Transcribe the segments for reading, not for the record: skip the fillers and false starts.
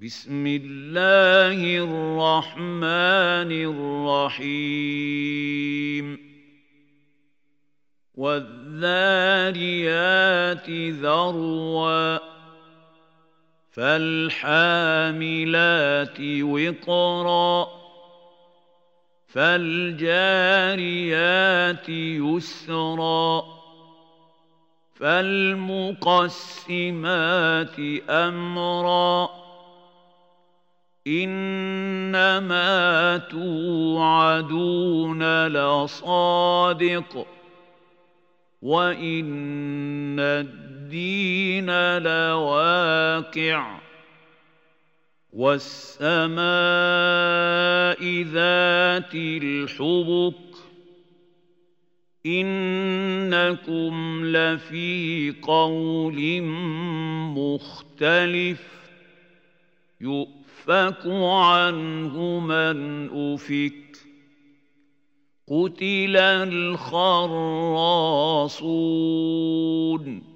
بسم الله الرحمن الرحيم والذاريات ذروا فالحاملات وقرا فالجاريات يسرا فالمقسمات أمرا إنما توعدون لصادق وإن الدين لواقع والسماء ذات الحبك إنكم لفي قول مختلف يؤفك عنه من أفك قتل الخراصون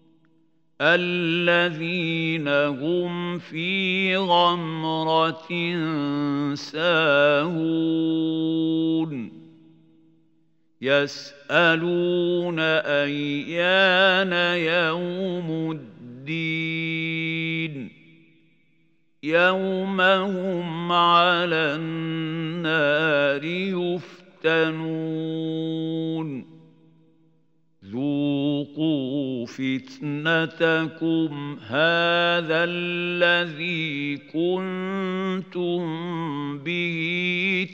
الذين هم في غمرة ساهون يسألون أيان يوم الدين يوم هم على النار يفتنون ذوقوا فتنتكم هذا الذي كنتم به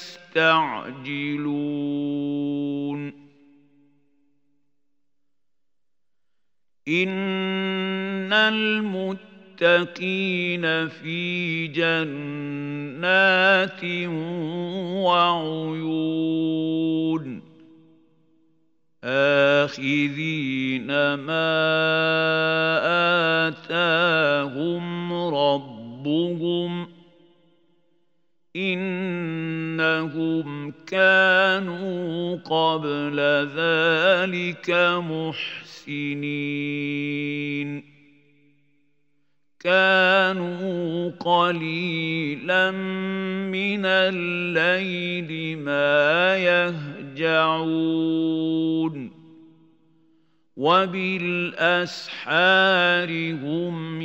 تستعجلون إن المتقين في جنات وعيون آخذين ما آتاهم ربهم إنهم كانوا قبل ذلك محسنين كانوا قليلا من الليل ما يهجعون وبالأسحار هم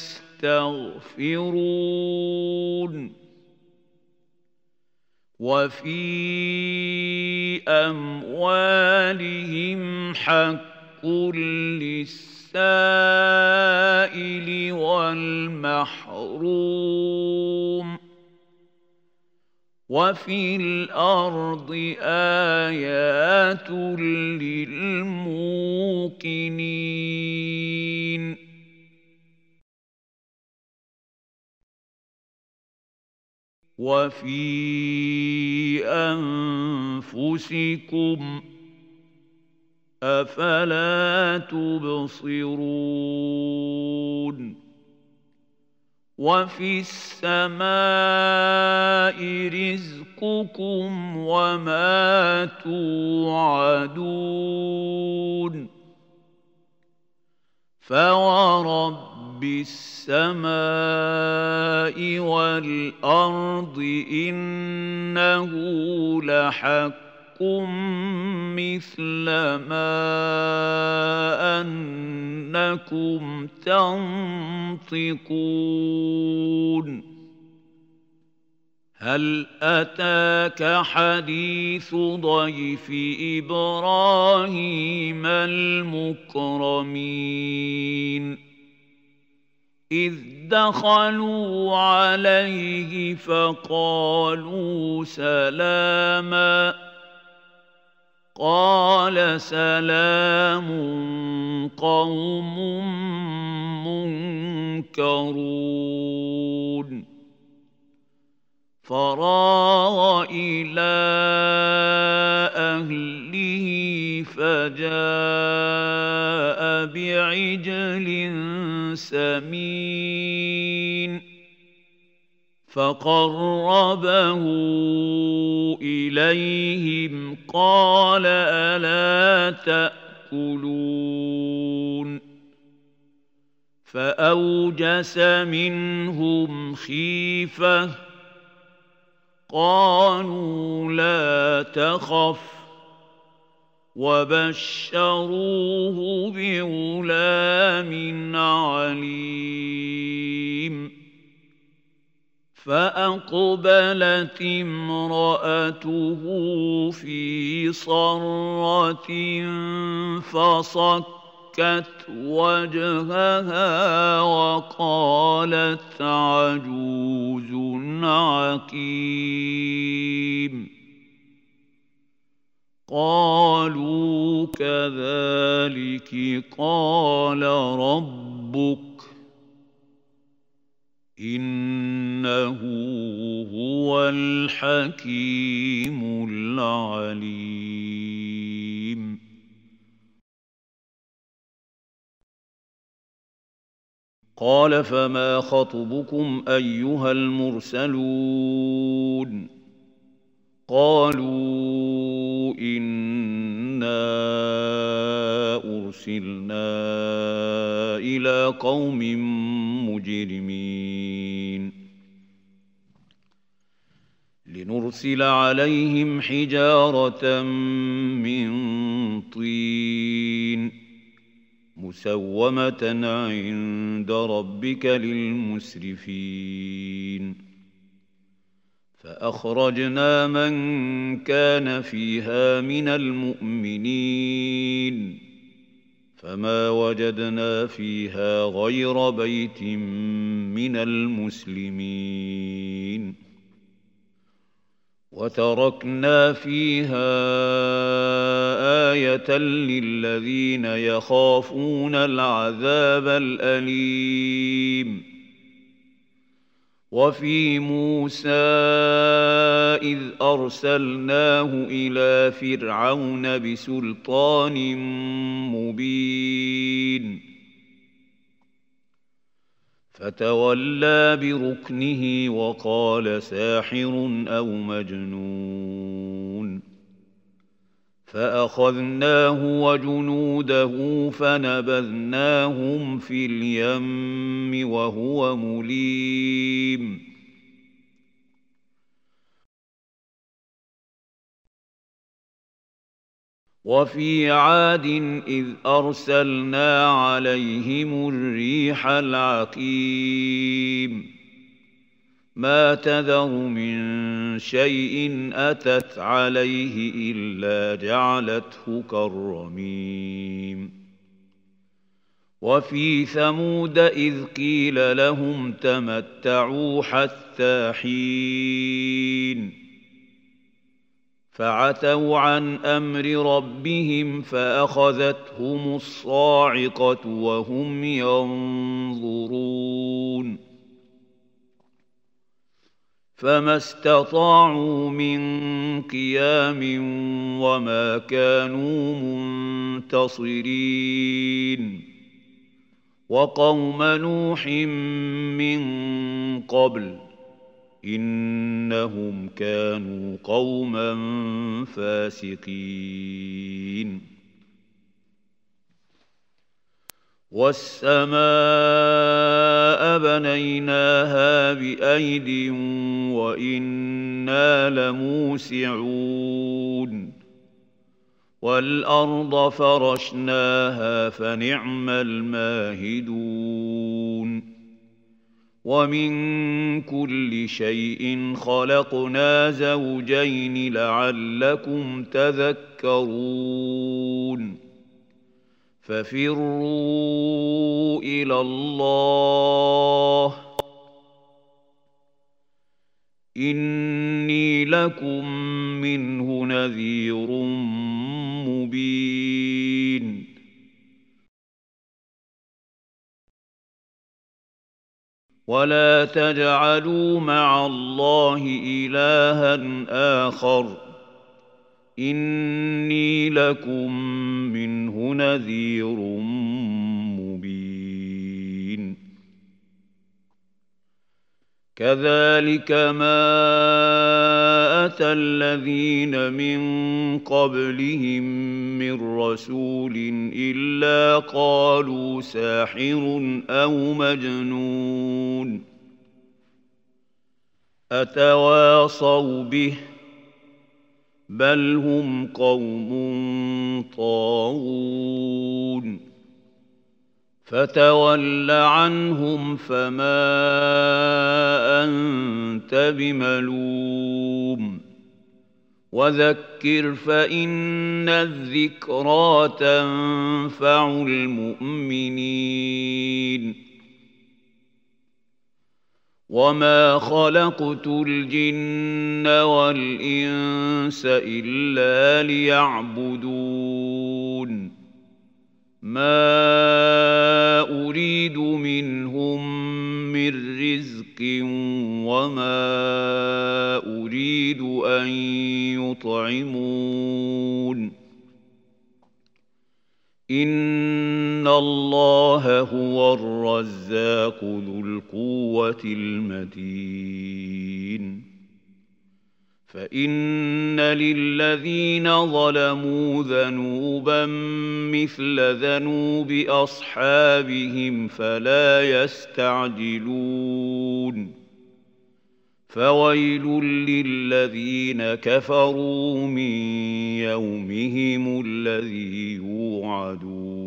يستغفرون وفي أموالهم حق للسائل والمحروم وفي الأرض آيات للموقنين وفي أنفسكم أفلا تبصرون وفي السماء رزقكم وما توعدون فورب السماء والأرض إنه لحق مثل ما أنكم تنطقون هل أتاك حديث ضيف إبراهيم المكرمين إذ دخلوا عليه فقالوا سلاما قال سلام قوم منكرون فراغ إلى أهله فجاء بعجل سمين فقربه إليهم قال ألا تأكلون فأوجس منهم خيفة قالوا لا تخف وبشروه بغلام عليم فأقبلت امرأته في صرة فصكت وجهها وقالت عجوز عقيم قالوا كذلك قال ربك إنه هو الحكيم العليم قال فما خطبكم أيها المرسلون قالوا إنا أرسلنا إلى قوم مجرمين لنرسل عليهم حجارة من طين مسومة عند ربك للمسرفين فأخرجنا من كان فيها من المؤمنين فما وجدنا فيها غير بيت من المسلمين وتركنا فيها آية للذين يخافون العذاب الأليم وفي موسى إذ أرسلناه إلى فرعون بسلطان مبين فتولى بركنه وقال ساحر أو مجنون فأخذناه وجنوده فنبذناهم في اليم وهو مليم وفي عاد إذ أرسلنا عليهم الريح العقيم ما تذر من شيء أتت عليه إلا جعلته كالرميم وفي ثمود إذ قيل لهم تمتعوا حتى حين فعتوا عن أمر ربهم فأخذتهم الصاعقة وهم ينظرون فما استطاعوا من قيام وما كانوا منتصرين وقوم نوح من قبل إنهم كانوا قوما فاسقين والسماء بنيناها بأيد وإنا لموسعون والأرض فرشناها فنعم الماهدون ومن كل شيء خلقنا زوجين لعلكم تذكرون ففروا إلى الله إني لكم منه نذير مبين ولا تجعلوا مع الله إلها آخر إني لكم منه نذير مبين كذلك ما أتى الذين من قبلهم من رسول إلا قالوا ساحر أو مجنون أتواصوا به بل هم قوم طاغون فتول عنهم فما أنت بملوم وذكر فإن الذكرى تنفع المؤمنين وما خلقت الجن والإنس إلا ليعبدون ما أريد منهم من رزق وما أريد أن يطعمون إن الله هو الرزاق ذو القوة المتين فإن للذين ظلموا ذنوبا مثل ذنوب أصحابهم فلا يستعجلون فويل للذين كفروا من يومهم الذي يوعدون